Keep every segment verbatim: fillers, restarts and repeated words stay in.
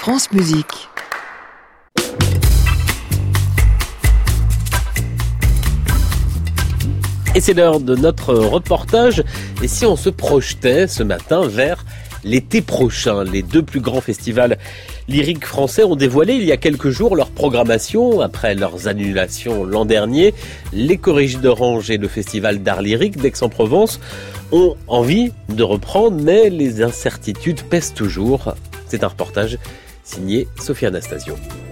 France Musique. Et c'est l'heure de notre reportage. Et si on se projetait ce matin vers l'été prochain, les deux plus grands festivals lyriques français ont dévoilé il y a quelques jours leur programmation après leurs annulations l'an dernier. L'Écorégie d'Orange et le Festival d'art lyrique d'Aix-en-Provence ont envie de reprendre, mais les incertitudes pèsent toujours. C'est un reportage signé Sophie Anastasio.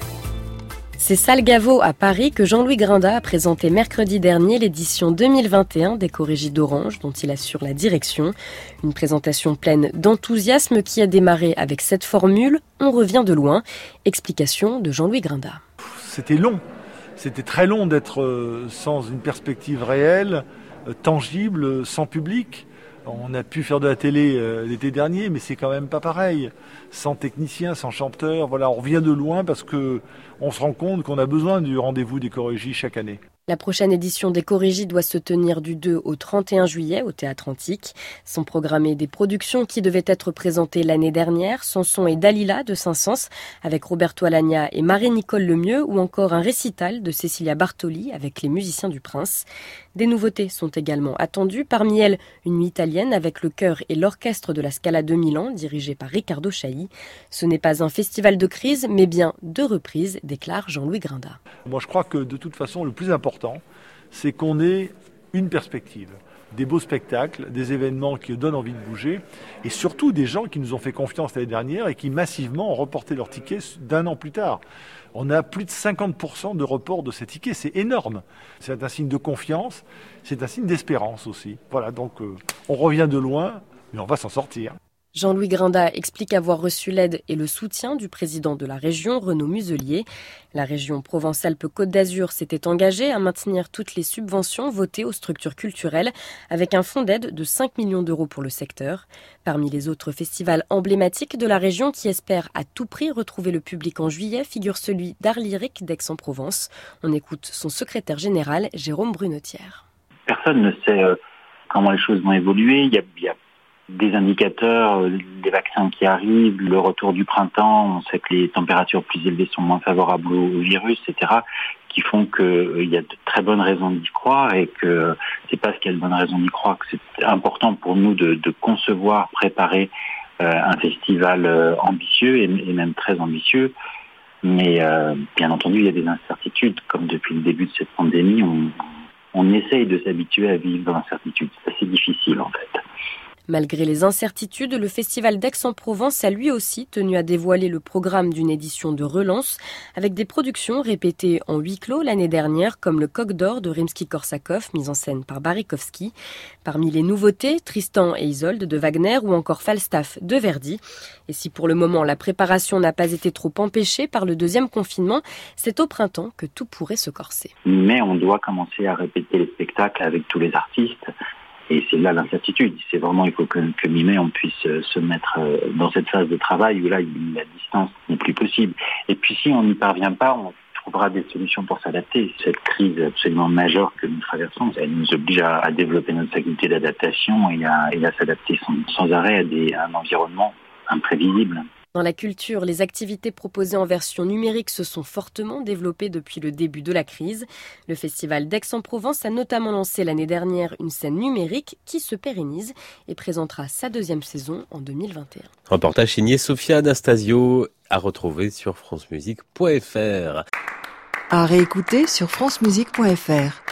C'est Salle Gaveau à Paris que Jean-Louis Grinda a présenté mercredi dernier l'édition deux mille vingt et un d'Écorégie d'Orange, dont il assure la direction. Une présentation pleine d'enthousiasme qui a démarré avec cette formule « On revient de loin ». Explication de Jean-Louis Grinda. C'était long, c'était très long d'être sans une perspective réelle, tangible, sans public. On a pu faire de la télé l'été dernier, mais c'est quand même pas pareil. Sans technicien, sans chanteur, voilà, on revient de loin parce que on se rend compte qu'on a besoin du rendez-vous d'Écorégie chaque année. La prochaine édition d'Écorégie doit se tenir du deux au trente et un juillet au Théâtre Antique. Sont programmées des productions qui devaient être présentées l'année dernière, Samson et Dalila de Saint-Saëns avec Roberto Alagna et Marie-Nicole Lemieux, ou encore un récital de Cecilia Bartoli avec les musiciens du Prince. Des nouveautés sont également attendues, parmi elles une nuit italienne avec le chœur et l'orchestre de la Scala de Milan dirigé par Riccardo Chailly. Ce n'est pas un festival de crise, mais bien de reprise, déclare Jean-Louis Grinda. Moi je crois que de toute façon le plus important, c'est qu'on ait une perspective, des beaux spectacles, des événements qui donnent envie de bouger, et surtout des gens qui nous ont fait confiance l'année dernière et qui massivement ont reporté leurs tickets d'un an plus tard. On a plus de cinquante pour cent de report de ces tickets, c'est énorme. C'est un signe de confiance, c'est un signe d'espérance aussi. Voilà, donc euh, on revient de loin, mais on va s'en sortir. Jean-Louis Grinda explique avoir reçu l'aide et le soutien du président de la région, Renaud Muselier. La région Provence-Alpes-Côte d'Azur s'était engagée à maintenir toutes les subventions votées aux structures culturelles avec un fonds d'aide de cinq millions d'euros pour le secteur. Parmi les autres festivals emblématiques de la région qui espèrent à tout prix retrouver le public en juillet figure celui d'art lyrique d'Aix-en-Provence. On écoute son secrétaire général, Jérôme Brunetière. Personne ne sait comment les choses vont évoluer. Il y a, il y a des indicateurs, des vaccins qui arrivent, le retour du printemps, on sait que les températures plus élevées sont moins favorables au virus, et cetera, qui font qu'il euh, y a de très bonnes raisons d'y croire et que c'est parce qu'il y a de bonnes raisons d'y croire que c'est important pour nous de, de concevoir, préparer euh, un festival euh, ambitieux et, et même très ambitieux. Mais euh, bien entendu, il y a des incertitudes, comme depuis le début de cette pandémie, on, on essaye de s'habituer à vivre dans l'incertitude. C'est assez difficile en fait. Malgré les incertitudes, le Festival d'Aix-en-Provence a lui aussi tenu à dévoiler le programme d'une édition de relance avec des productions répétées en huis clos l'année dernière comme le Coq d'Or de Rimsky-Korsakov, mise en scène par Barikovski. Parmi les nouveautés, Tristan et Isolde de Wagner ou encore Falstaff de Verdi. Et si pour le moment la préparation n'a pas été trop empêchée par le deuxième confinement, c'est au printemps que tout pourrait se corser. Mais on doit commencer à répéter les spectacles avec tous les artistes. Et c'est là l'incertitude. C'est vraiment, il faut que, que mi-mai, on puisse se mettre dans cette phase de travail où là, la distance n'est plus possible. Et puis si on n'y parvient pas, on trouvera des solutions pour s'adapter. Cette crise absolument majeure que nous traversons, elle nous oblige à, à développer notre faculté d'adaptation et à, et à s'adapter sans, sans arrêt à, des, à un environnement imprévisible. Dans la culture, les activités proposées en version numérique se sont fortement développées depuis le début de la crise. Le Festival d'Aix-en-Provence a notamment lancé l'année dernière une scène numérique qui se pérennise et présentera sa deuxième saison en deux mille vingt et un. Reportage signé Sophia Anastasio, à retrouver sur francemusique point f r. À réécouter sur francemusique point f r.